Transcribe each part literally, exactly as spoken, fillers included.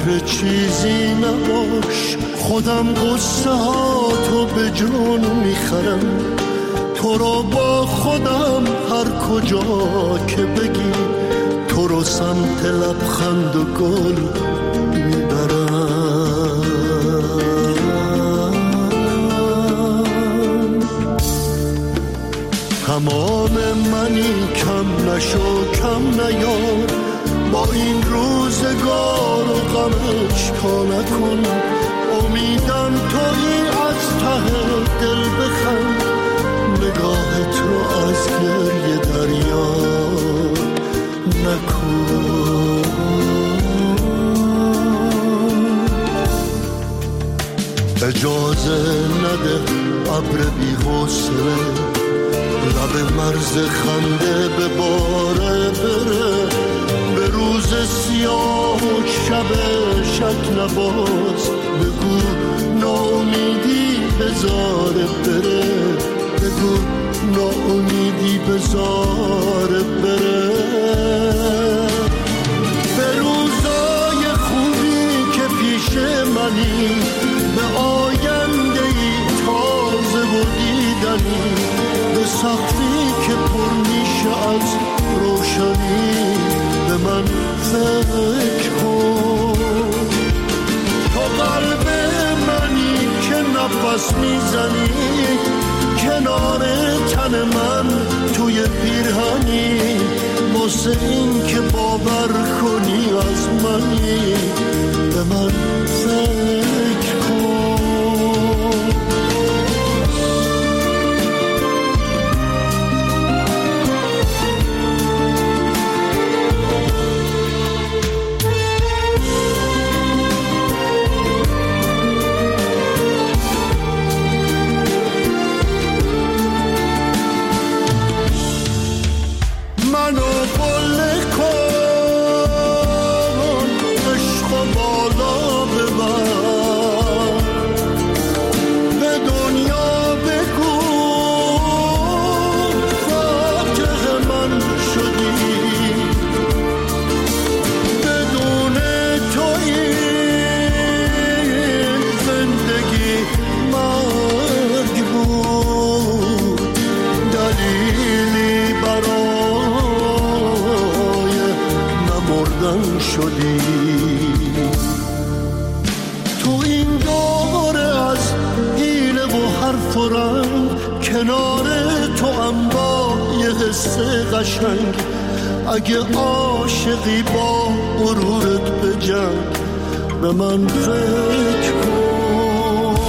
بهره چیزی نباش، خودم قصه ها تو به جون میخرم، تو رو با خودم هر کجا که بگی، تو رو سمت لبخند و گل میبرم. تمام منی کم نشو کم نیار، با این روزگار و غمش تا نکن، امیدم تویی از ته دل بخند، نگاهت رو از گریه دریا نکن. اجازه نده ابر بی حوصله لب مرز خنده به باره بره، به روز سیاه و شب شک نباز، بگو ناامیدی بذاره بره، بگو ناامیدی بذاره بره. به روزای خوبی که پیش منی، به آیندهی تازه و دیدنی، به سقفی که پر میشه از روشنی، به من فکر کن. تو قلب منی که نفس میزنی، کنار تن من توی پیرهنی، واسه این که باور کنی از منی، به من فکر کن. شدی تو این دوره از حیله و حرف و رنگ، کنار تو هم با یه قصه قشنگ، اگه عاشقی با غرورت بجنگ، به من فکر کن.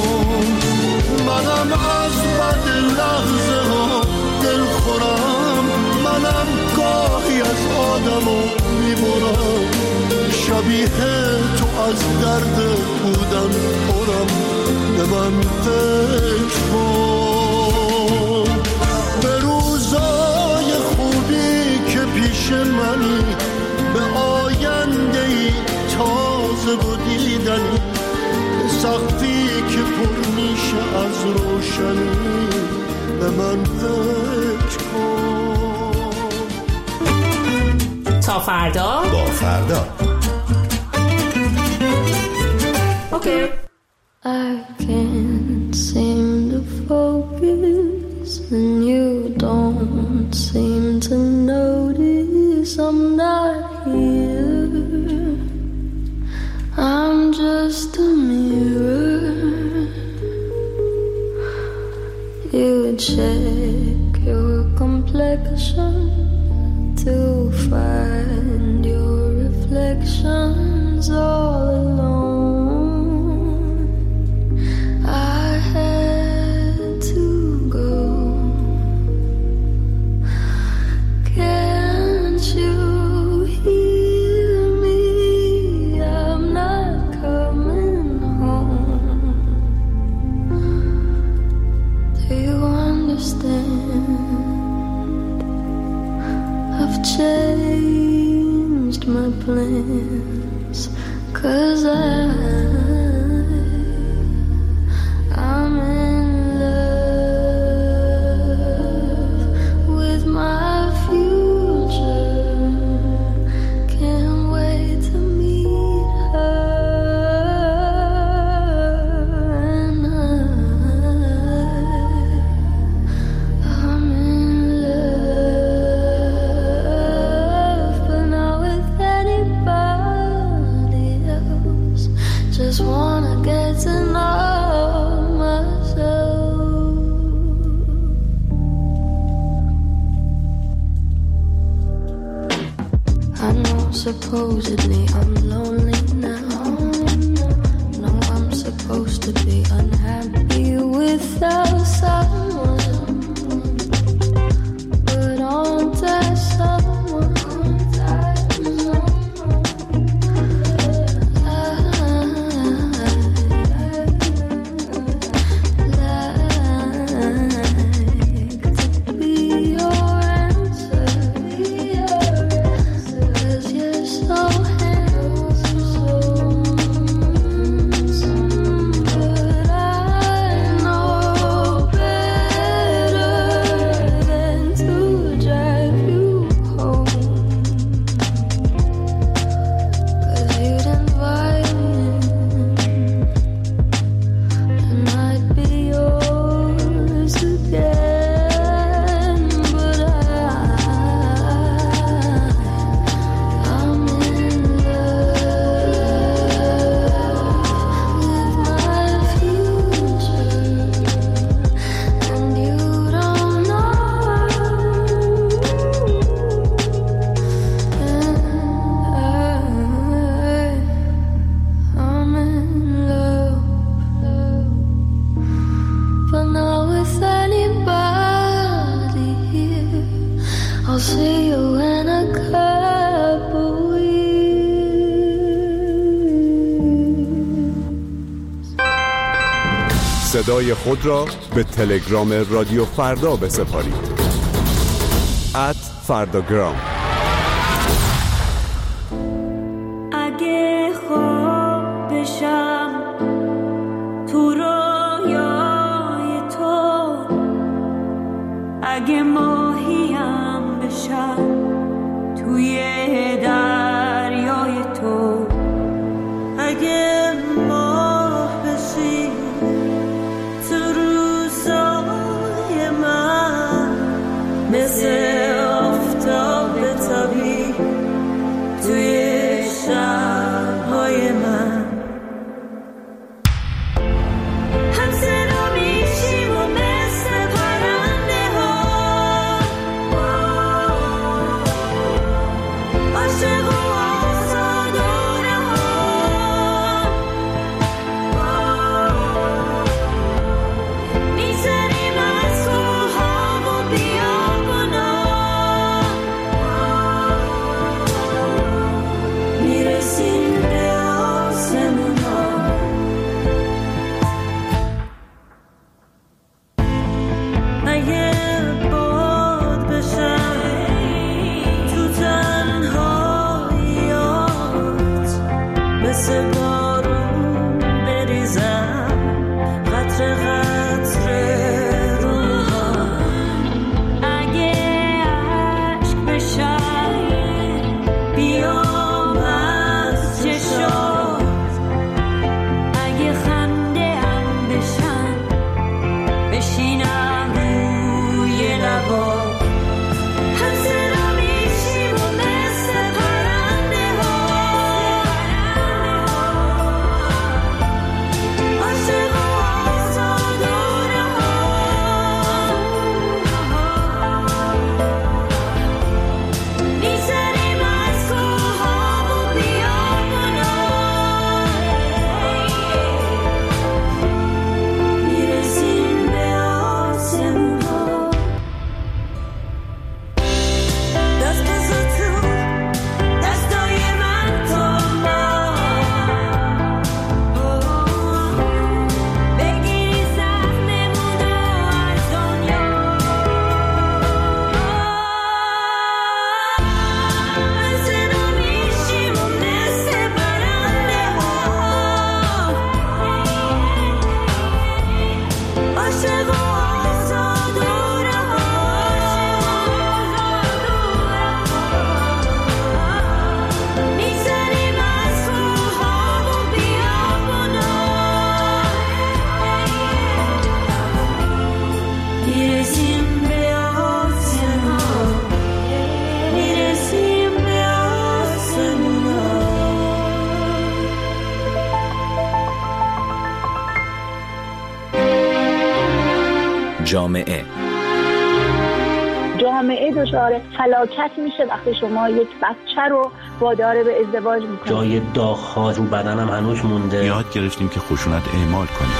منم از بد لحظه ها دل خورم، منم گاهی از آدمو میبرم، شبیه تو از درد بودن پرم، به من فکر کن. به روزای خوبی که پیش منی، به آیندهی تازه و دیدنی، به سقفی که پر میشه از روشنی، به من فکر کن. تا فردا با فردا. اوکی. I can't seem to focus and you don't seem to notice I'm not here. I'm just a mirror. You check your complexion to find your reflections all alone. I had to go. Can't you hear me? I'm not coming home. Do you understand? I've changed my plans, 'cause I, I'm in love with my future. Can't wait to meet her. I know supposedly I'm lonely now. No, I'm supposed to be unhappy without someone, but aren't there someone? صدای خود را به تلگرام رادیو فردا بسپارید. ات فرداگرام. اگه خواب بشم تو رویای تو، اگه ماهیم بشم توی دریای تو، اگه ماه بشی مثل آفتاب تابی توی شب‌های من، هم صدا میشیم و مثل پرنده ها، عاشق و آزاد و رها، می‌زنیم از کوه‌ها و بیابونا، میرسیم به آسمونا. اگه باد بشم تو تنهاییات، مثل بارون بریزم قطره قطره روها، اگه عشق بشم بیام از چشات، اگه خنده هم بشم بشینم روی لبات، هم صدا میشیم و مثل پرنده ها، عاشق و آزاد و رها، می‌زنیم از کوه‌ها و بیابونا، میرسیم به آسمونا. دست بزن تو دستای من تا ما بگیری سهممون رو از دنیا، من صدا میشیم و مثل پرنده ها، عاشق و آزاد و رها، می‌زنیم از کوه‌ها و بیابونا، میرسیم به آسمونا، میرسیم به آسمونا. جامعه جامعه جامعه دچار فلاکت میشه وقتی شما یک بچه رو وادار به ازدواج میکنید. جای داغ‌ها رو بدنم هنوز مونده. یاد گرفتیم که خشونت اعمال کنیم.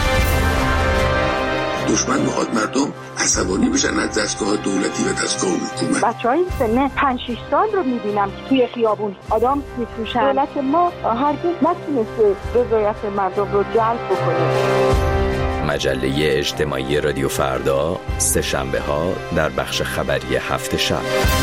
دشمن میخواد مردم عصبانی بشن از دستگاه دولتی و دستگاه حکومت. بچهای سن پنج شش سال رو میبینم که توی خیابون آدم میفروشن. دولت ما هرگز نتونسته رضایت مردم رو جلب بکنه. مجله اجتماعی رادیو فردا سه شنبه ها در بخش خبری هفت شب.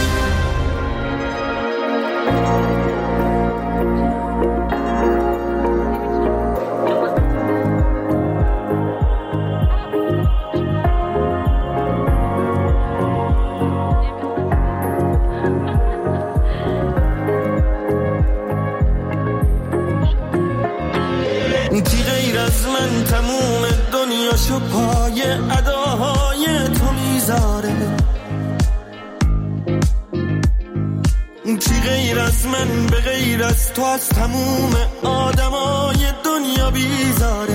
پای اداهای تو میذاره، کی غیر از من به غیر از تو از تموم آدمای دنیا بیزاره.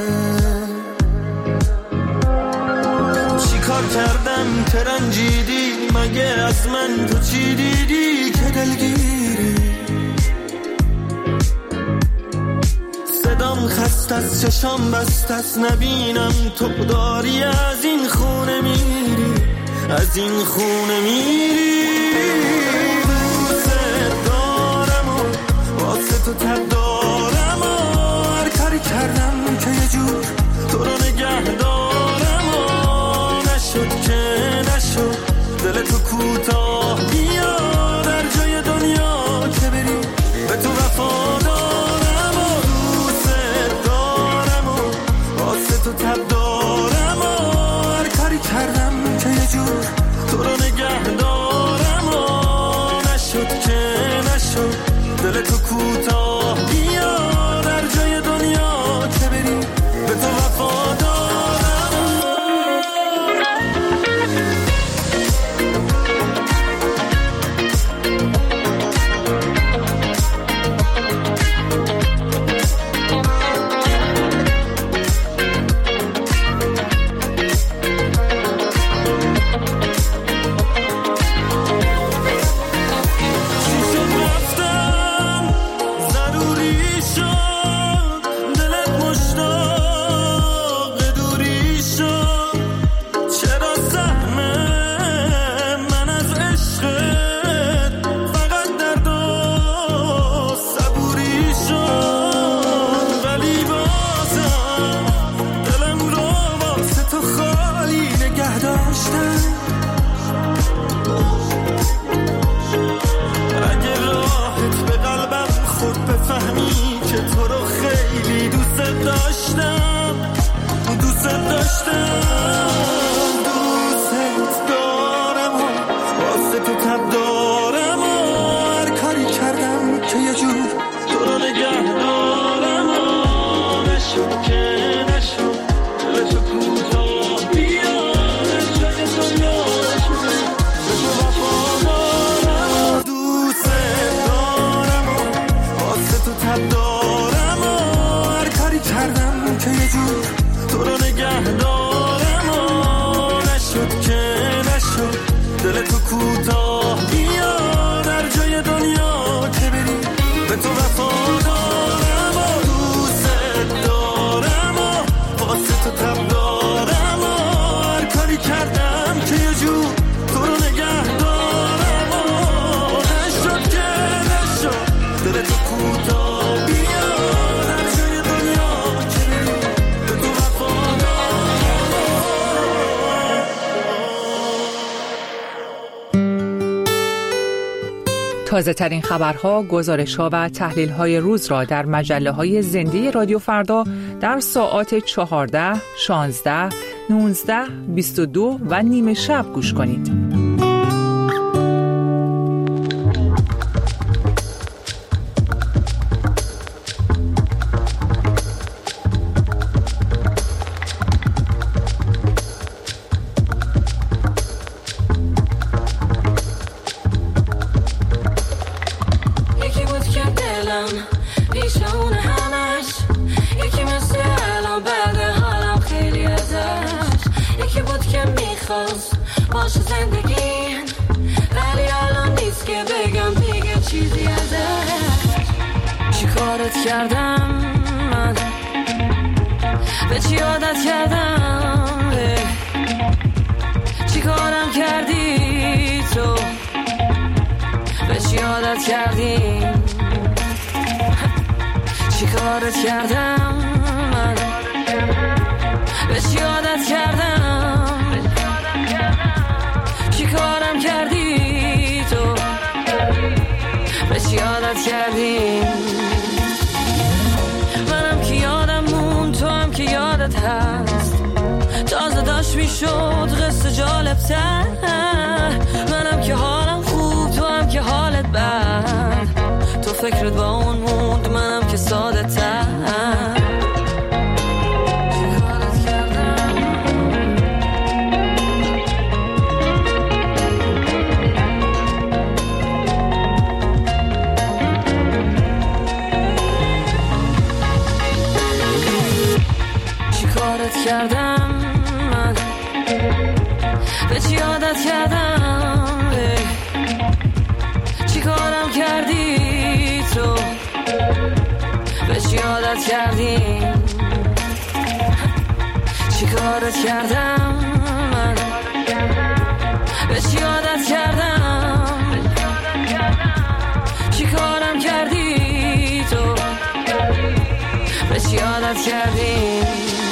چی کار کردم که رنجیدی، مگه از من تو چی دیدی که دلگیری؟ صدام خست از چشام بست از نبینم تو داری از این خونه میری، از این خونه میری. دوست دارم و واسه تو تب دارم و هر کاری کردم که یه جور تو رو نگه دارم و نشد که نشد دل تو کوتاه بیا در جای دنیا که بری به تو وفا دارم و دوست دارم و واسه تو تب دارم و هر کاری کردم که یه جور تو رو نگه دارم و نشد که نشد دل تو کوتاه بیا در جای دنیا که بری به تو وفا دارم. تازه ترین خبرها، گزارش‌ها و تحلیل‌های روز را در مجله‌های زنده رادیو فردا در ساعات چهارده، شانزده، نوزده، بیست و دو و نیمه شب گوش کنید. باشه زنده کارت کردم من، به چی عادت کردم، چی کارم کردی تو، به چی عادت کردی، چی کارت کردم من، به چی عادت کردم، چی کارم کردی تو، به چی عادت کردی. منم که یادم مون، تو هم که یادت هست، تازه داشت میشد قصه جالب تر. منم که حالم خوب، تو هم که حالت بد، تو فکرت با اون موند، منم که ساده تر. کردم من، به چی عادت کردم، چی کارم کردی تو، به چی عادت کردی، چی کارت کردم من، به چی عادت کردم، چی کارم کردی تو، به چی عادت کردی.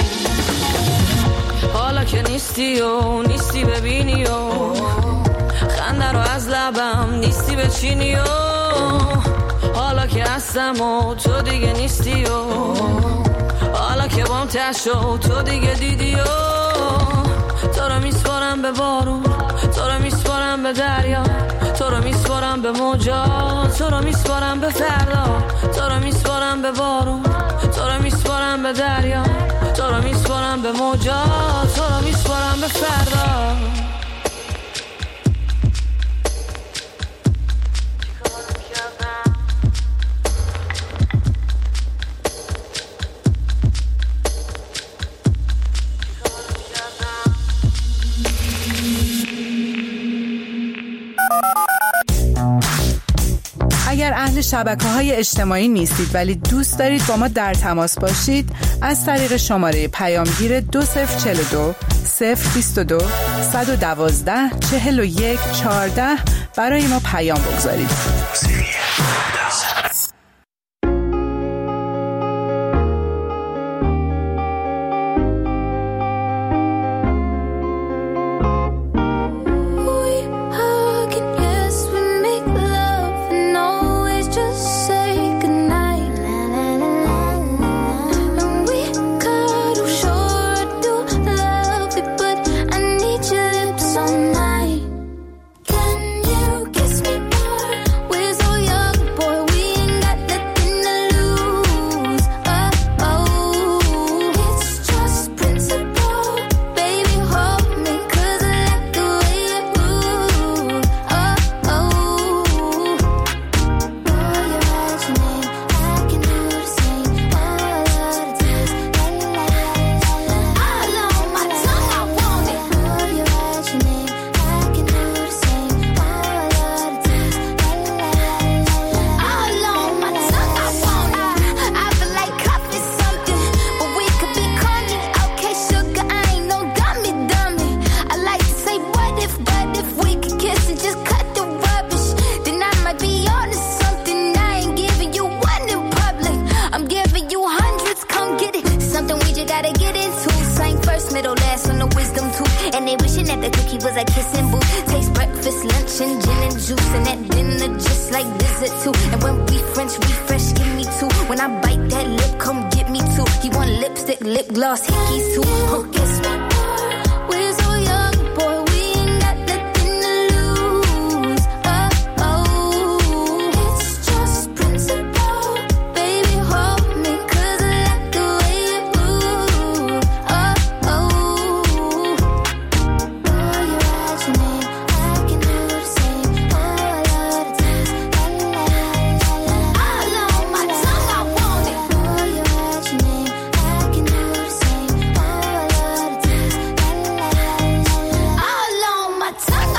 حالا که نیستی و نیستی ببینی و خنده رو از لبم نیستی بچینی و حالا که هستم و تو دیگه نیستی و حالا که بام تش و تو دیگه دیدی و تو رو میسپارم به بارون، تو رو میسپارم به دریا، تو رو میسپارم به موجا، تو رو میسپارم به فردا، تو رو میسپارم به بارون، تو رو میسپارم به دریا، تو رو میسپارم به موجا، تو رو میسپارم به فردا. اگر اهل شبکه‌های اجتماعی نیستید ولی دوست دارید با ما در تماس باشید، از طریق شماره پیامگیر دو صفر چهل و دو صفر بیست و دو صد و دوازده چهل و یک چهارده برای ما پیام بگذارید.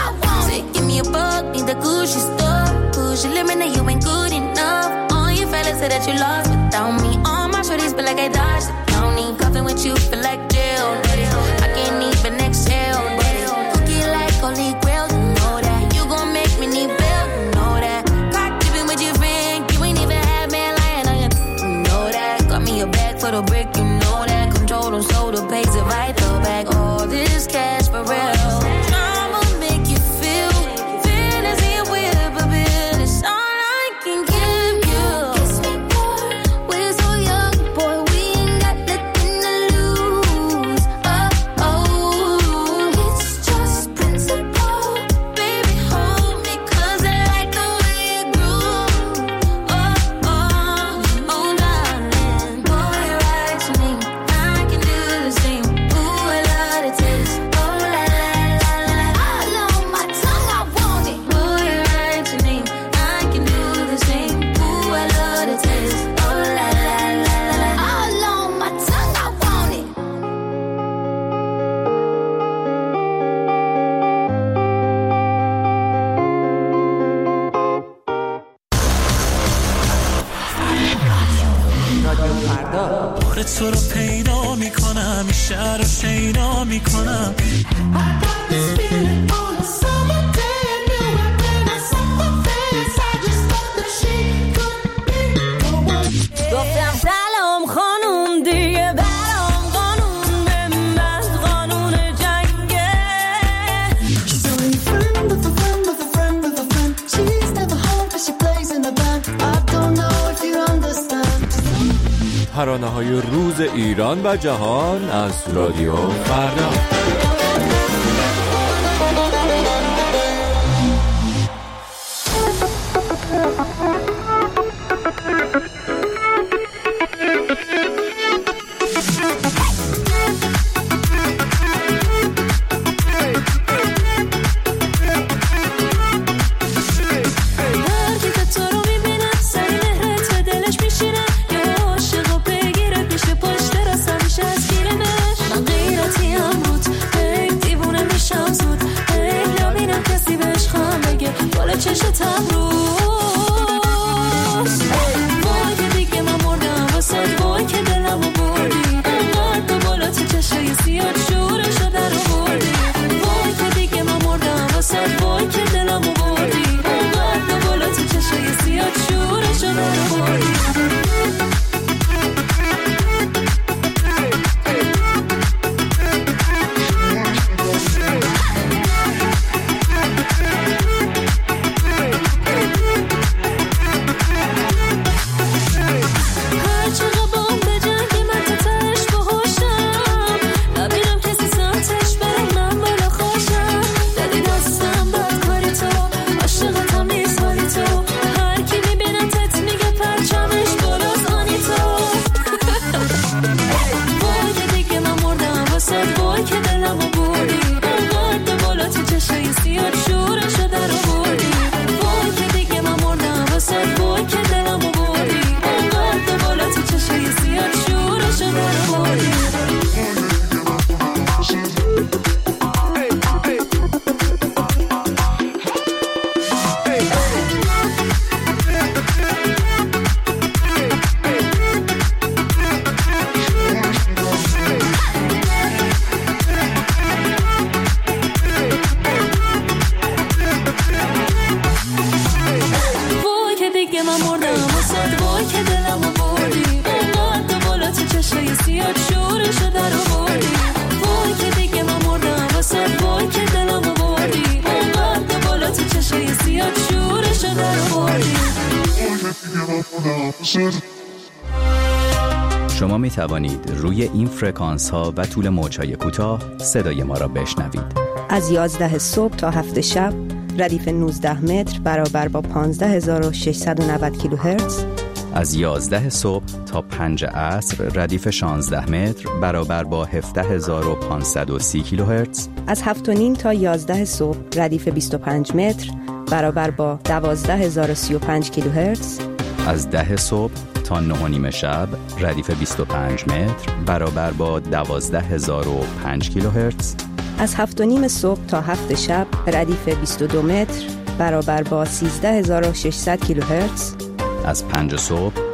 Gucci store, Gucci limit, you ain't good enough. All you fellas say that you lost without me. All my shorties feel like I dodged the county. Cuffing with you feel like jail. I can't even exhale. Cookie like holy grail, you know that. You gon' make me need bail, you know that. Caught dipping with your friend, you ain't even had man lying on you, you know that. Got me a bag for the brick, you know that. Control them so the pays it right the back. All this cash for real. I'ma make you feel fantasy and whip a bit. It's all I can give you. Kiss me more, we're so young, boy, we ain't got nothing to lose. Oh, oh, it's just principle. Baby, hold me, cause I like the way you groove. Oh, oh, oh, darling, boy, right to me. I can do the same. Ooh, I love the taste. Oh, la, la, la, la. All on my tongue, I want it. Boy, right to me. I can do the same. Ooh, I love the taste. Oh, la, la, la, la. All on my tongue, I want it. آره تو رو پیدا میکنم، این شهر رو شیدا میکنم. گفتم سلام خانوم دیگه برام قانون به من قانون جنگه. ترانه‌های روز ایران و جهان از رادیو فردا. شما می توانید روی این فرکانس ها و طول موج‌های کوتاه صدای ما را بشنوید. از یازده صبح تا هفت شب ردیف نوزده متر برابر با پانزده هزار و ششصد و نود کیلوهرتز. از یازده صبح تا پنج عصر ردیف شانزده متر برابر با هفده هزار و پانصد و سی کیلوهرتز. از هفت و نیم تا یازده صبح ردیف بیست و پنج متر برابر با دوازده هزار و سی و پنج کیلوهرتز. از ده صبح تا نه و نیم شب ردیف بیست و پنج متر برابر با دوازده هزار و پنج کیلوهرتز. از هفت و نیم صبح تا هفت شب ردیف بیست و دو متر برابر با سیزده هزار و ششصد کیلوهرتز. از پنج صبح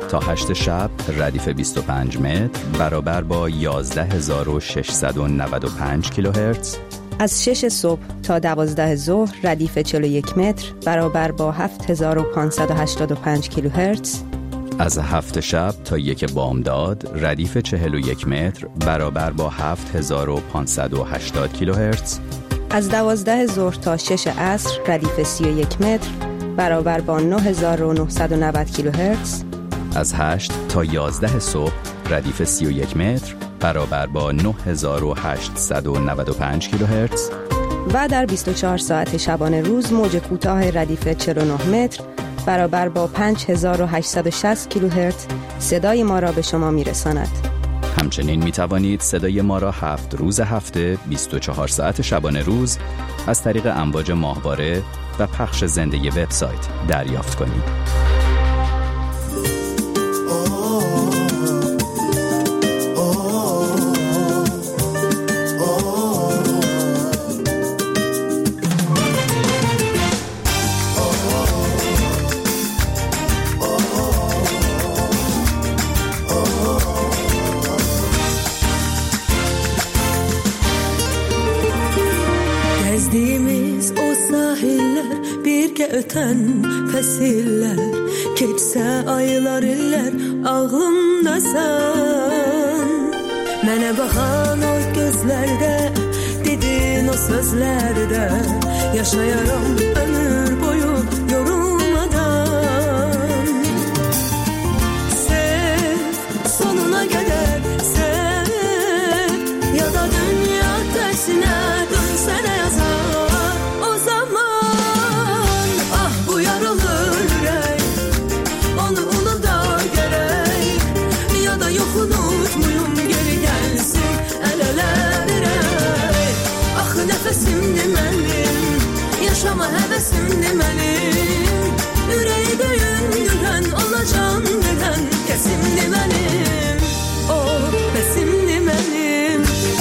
تا هشت شب ردیف بیست و پنج متر برابر با یازده هزار و ششصد و نود و پنج کیلوهرتز. از شش صبح تا دوازده ظهر ردیف چهل و یک متر برابر با هفت هزار و پانصد و هشتاد و پنج کیلوهرتز. از هفت شب تا یک بامداد ردیف چهل و یک متر برابر با هفت هزار و پانصد و هشتاد کیلوهرتز. از دوازده ظهر تا شش عصر ردیف سی و یک متر برابر با نه هزار و نهصد و نود کیلوهرتز. از هشت تا یازده صبح ردیف سی و یک متر برابر با نه هزار و هشتصد و نود و پنج کیلوهرتز. و در بیست و چهار ساعت شبانه روز موج کوتاه ردیف چهل و نه متر برابر با پنج هزار و هشتصد و شصت کیلوهرتز صدای ما را به شما میرساند. همچنین می توانید صدای ما را هفت روز هفته بیست و چهار ساعت شبانه روز از طریق امواج ماهواره و پخش زنده وبسایت دریافت کنید. Gezdiğimiz o sahiller birgə ötən fəsillər keçsə aylar illər ağlımdasan. Mənə baxan o gözlərdə dedin o sözlərdə yaşayaram ömür boyu yorulmadan. Sev sonuna qədər sev ya da dünya tərsinə dönsənə yazar. Nefesimdi mənim, yaşama həvəsimdi mənim. Ürəyi döyündürən, ona can verən kəsimdi mənim. O bəsimdi mənim.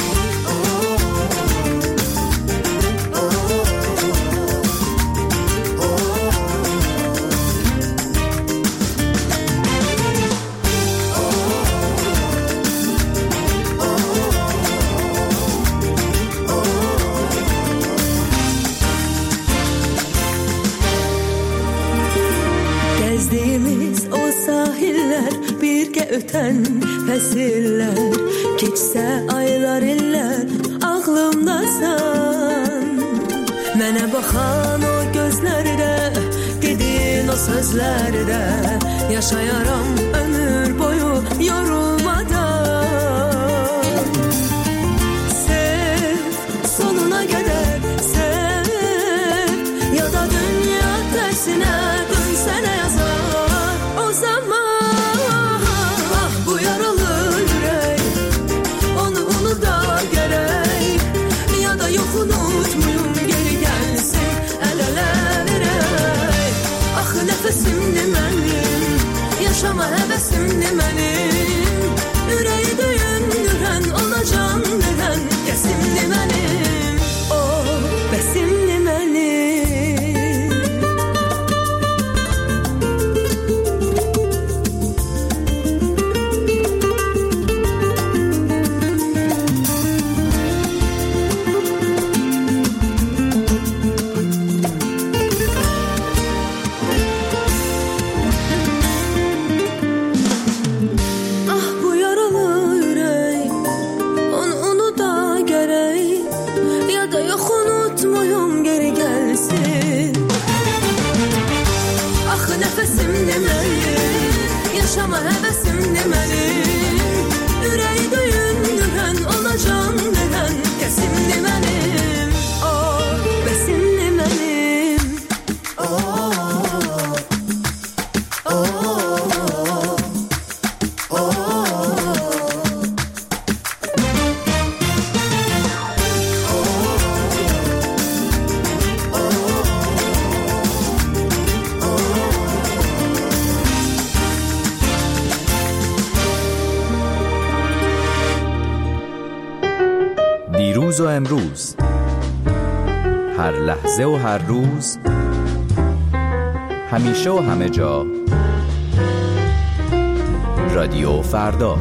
Gezdiğimiz o sahiller birgə ötən fəsillər keçsə aylar illər ağlımdasan. Mənə baxan o gözlərdə dedin o sözlərdə yaşayaram ömür boyu yorulmadan. Sev sonuna qədər sev ya da dünya tərsinə dönsənə yazar. O zaman ah bu yaralı yürek onu unuda gerek ya da yok unutmayım geri gelsin el ele verek. Ah nefesimdi mənim, yaşama həvəsimdi mənim. Ürəyi döyündürən, ona can verən kəsimdi mənim. O bəsimdi mənim. Yaşama həvəsimdi mənim. Ürəyi döyündürən, ona can verən kəsimdi mənim. O bəsimdi mənim. O o o دیروز و امروز، هر لحظه و هر روز، همیشه و همه جا، رادیو فردا.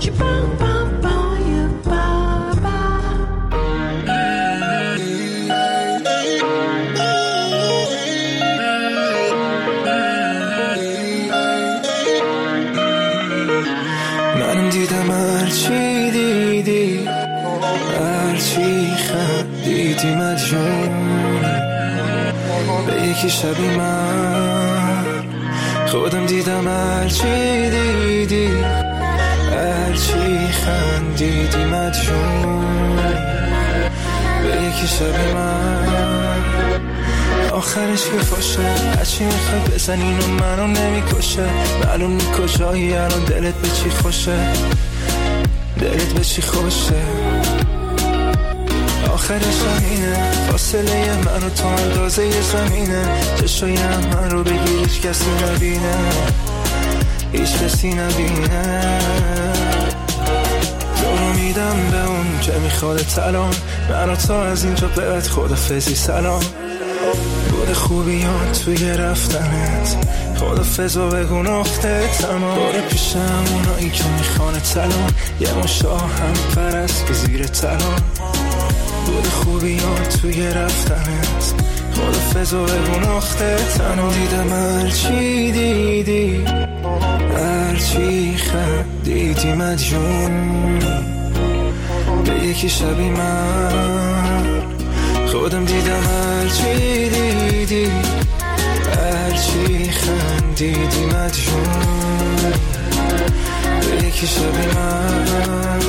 منم دیدم هرچی دیدی، هرچی خندیدی مدیون به یکی شبی من خودم دیدم هرچی دیدی، هرچی خندیدی مدیون به یکی شبی من آخرش که خوشه هرچی میخوای بزن اینو منو نمیکشه معلوم نی کجایی الان دلت به چی خوشه دلت به چی خوشه آخرش همینه فاصله من و تو اندازه ی زمینه چشای هم من رو بگیر هیچ کسی نبینه هیچ کسی نبینه دورو میدم به اون که میخواد الان من و تو از اینجا به بعد خدافظی سلام بود خوبیان توی رفتنت خدافظ و بگو نقطه تمام باره پیشم اونایی که میخوانه تلان یه مشاه هم پرست که زیر تلان بود خوبیان توی رفتنت خدافظ و بگو نقطه تمام دیدم هرچی دیدی هرچی خندیدی مدیون به یکی شبی من خودم دیدم هرچی دیدی هرچی خندیدی مدیون به یکی شبی من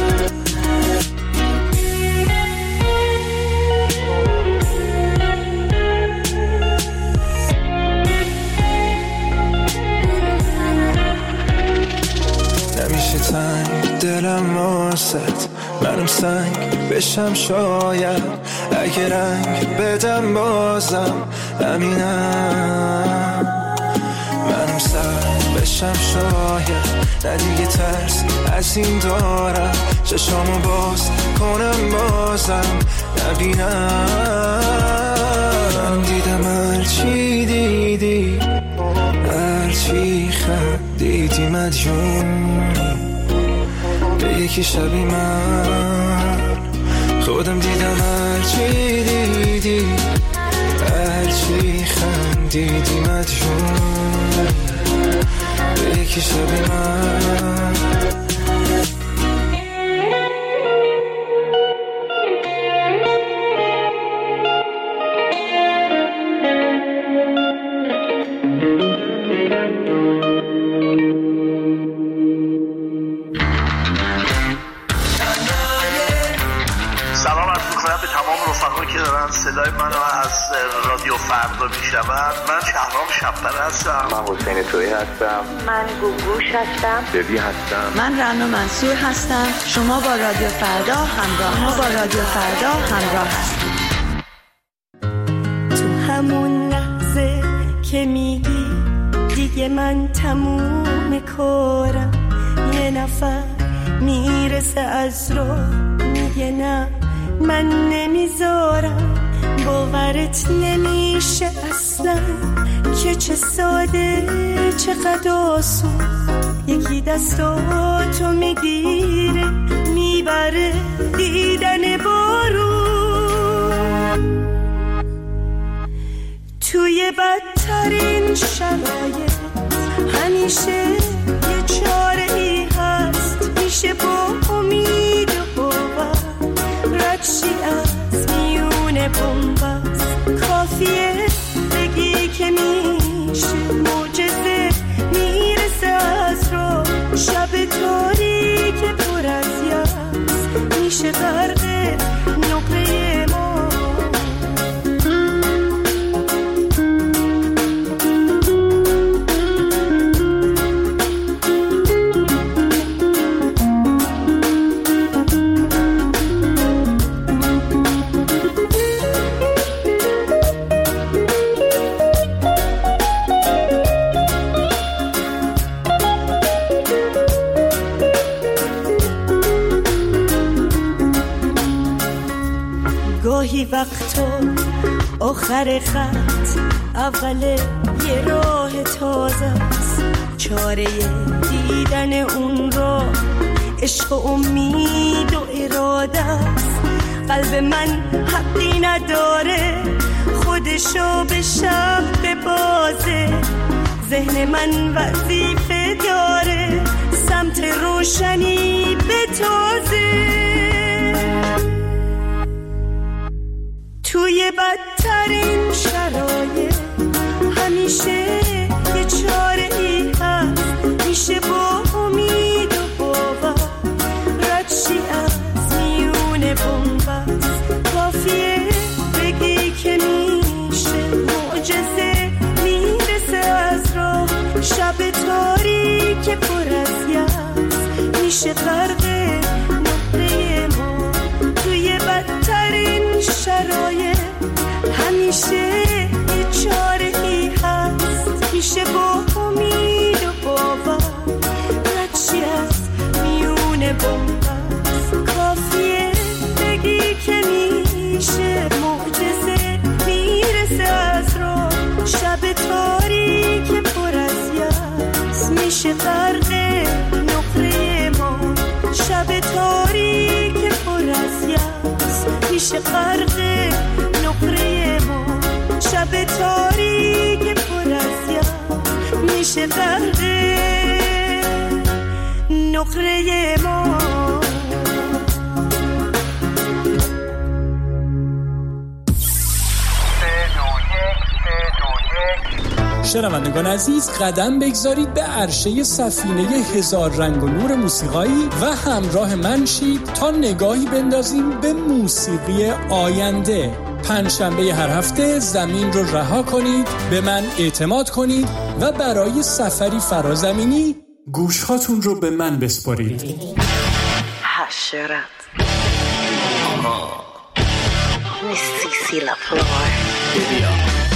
نمیشه تنگ دلم واسط منم سنگ بشم شاید اگه رنگ بدم بازم همینم منم سر بشم شاید نه دیگه ترس از این دارم چشامو باز کنم بازم نبینم من دیدم هرچی دیدی هرچی خندیدی مدیون به یکی شبی من خودم دیدم هرچی دیدی هرچی خندیدی مدیون به یکی شبی من که دارن صدای منو از رادیو فردا میشنون. من شهرام شب‌پره هستم. من حسین تویی هستم. من گوگوش هستم. ببی هستم. من رنا منصور هستم. شما با رادیو فردا همراه ما با رادیو فردا همراه هستید. تو همون لحظه که میگی دیگه من تموم کارم یه نفر میرسه از راه میگه نه من نمیذارم باورت نمیشه اصلا که چه ساده چقدر آسون یکی دستاتو میگیره میبره دیدن بارون توی بدترین شرایط همیشه یه چاره ای هست میشه با امید و باور ردشی از میونه بومبست کافیه بگی که میشه معجزه میرسه از رو شب تاریک پر از یأس میشه غرق نقره ما گاهی وقتا آخر خط اول یه راه تازه است چاره دیدن اون را عشق و امید و اراده است. قلب من حقی نداره خودشو به شب ببازه، ذهن من وظیفه داره سمت روشنی بتازه. توی بدترین شرایط همیشه یه چاره ای هست، میشه با امید و باور رد شی از میون بنبست. کافیه بگی که میشه معجزه میرسه از راه، شب تاریک پر از یأس میشه غرق نقطه ما. توی بدترین شرایط همیشه یه چاره ای هست، میشه با امید و باور رد شی از میون بنبست. کافیه بگی که میشه معجزه میرسه از راه، شب تاریک پر از یأس میشه غرق نقطه ما. شب تاریک پر از یأس میشه غرق نقطه ما. شب تاریک پر از یأس میشه غرق نقطه ما. شنوندگان عزیز، قدم بگذارید به عرشه سفینه هزار رنگ و نور موسیقایی و همراه من شید تا نگاهی بندازیم به موسیقی آینده. پنجشنبه هر هفته زمین رو رها کنید، به من اعتماد کنید و برای سفری فرازمینی گوشهاتون رو به من بسپارید. حشرت نیستی لا فلور ببیا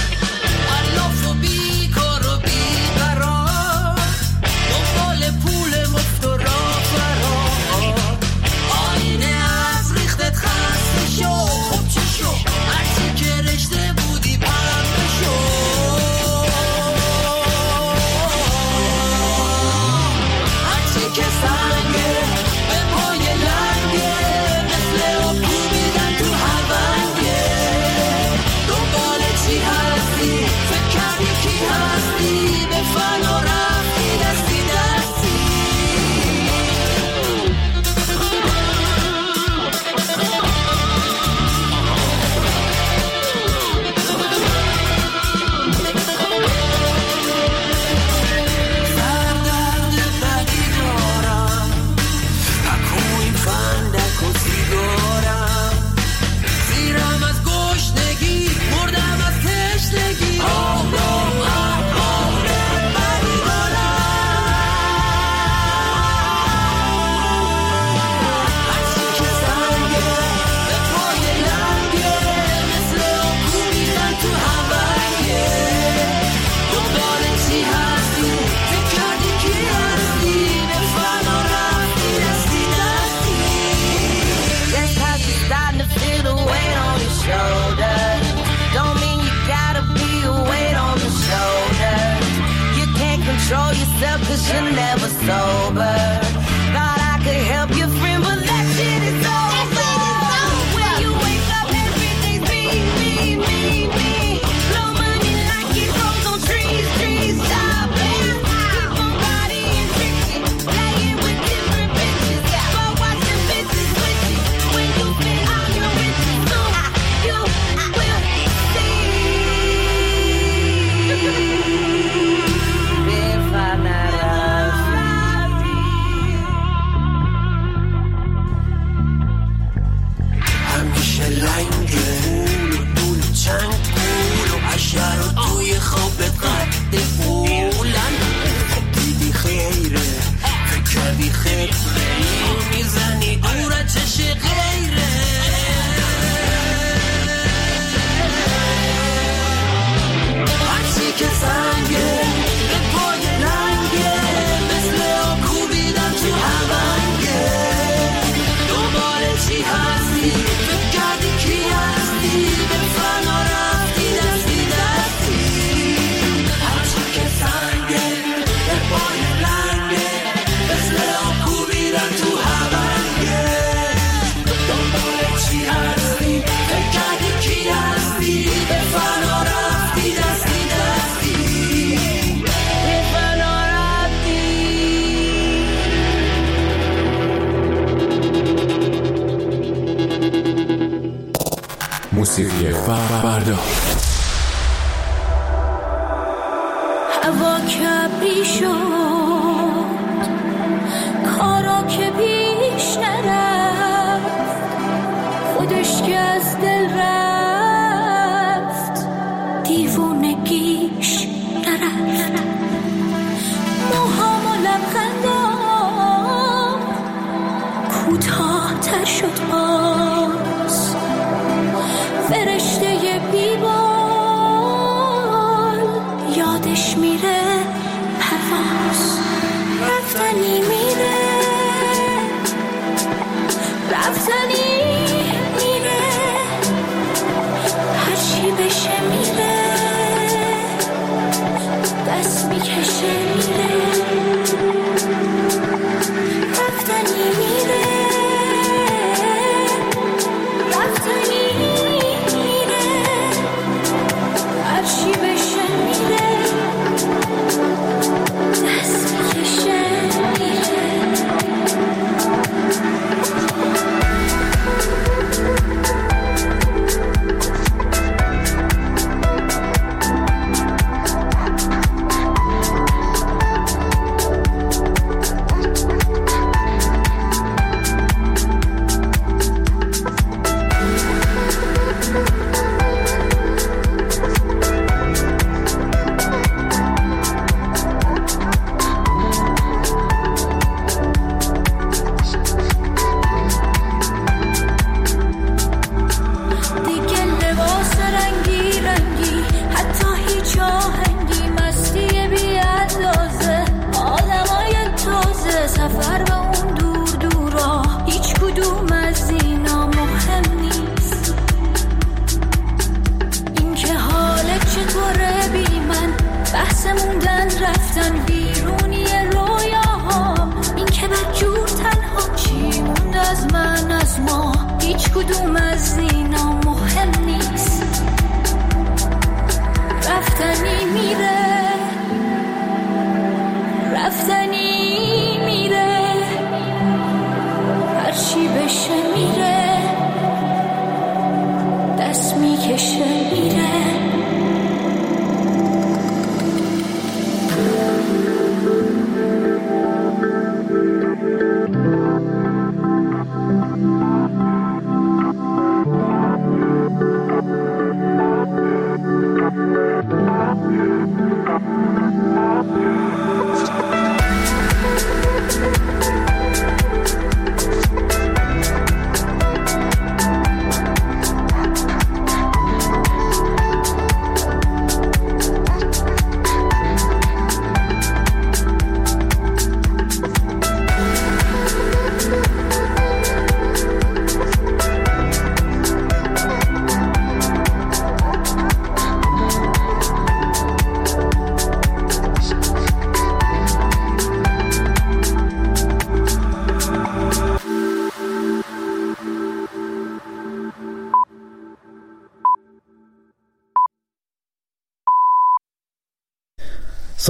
Control yourself cause you're never sober. Thought I could help your friend but that shit is over. When you wake up everything's me, me, me, me. Blow money like it grows on trees, trees. Stop it. Keep on bodying tricky. Playing with different bitches. But watch the bitches with you. When you spend all your riches soon you will see. فردا. هوا کبری شد، کارا که پیش نرفت، خودش که از دل رفت، دیوونگیش نرفت. موهام و لبخندام کوتاه تر شد باز، فرشته بیبال یادش میره پرواز. رفتنی میره، رفتنی میره، هرچی بشه میره، دست میکشه میره. رفتنی میره، رفتنی میره، هرچی بشه میره، دست میکشه میره.